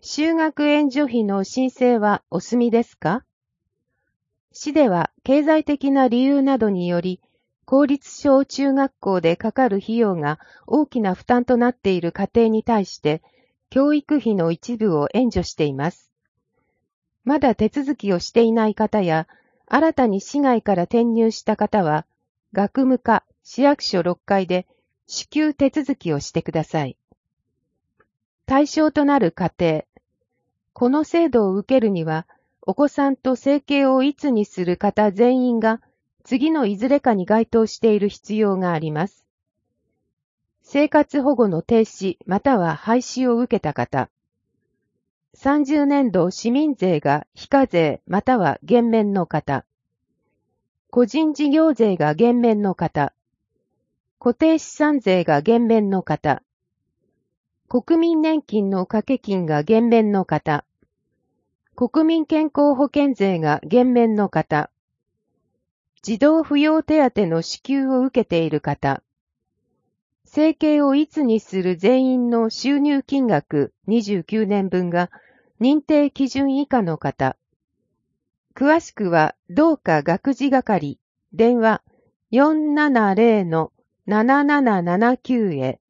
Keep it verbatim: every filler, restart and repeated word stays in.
就学援助費の申請はお済みですか？市では経済的な理由などにより、公立小中学校でかかる費用が大きな負担となっている家庭に対して、教育費の一部を援助しています。まだ手続きをしていない方や、新たに市外から転入した方は、学務課市役所ろっかいで支給手続きをしてください。対象となる家庭。この制度を受けるには、お子さんと生計をいつにする方全員が次のいずれかに該当している必要があります。生活保護の停止または廃止を受けた方。さんじゅうねんど市民税が非課税または減免の方。個人事業税が減免の方。固定資産税が減免の方。国民年金の掛け金が減免の方。国民健康保険税が減免の方。児童扶養手当の支給を受けている方。生計をいつにする全員の収入金額にじゅうきゅうねんぶんが認定基準以下の方。詳しくは同課学事係電話 よんななゼロのなななななきゅう へ。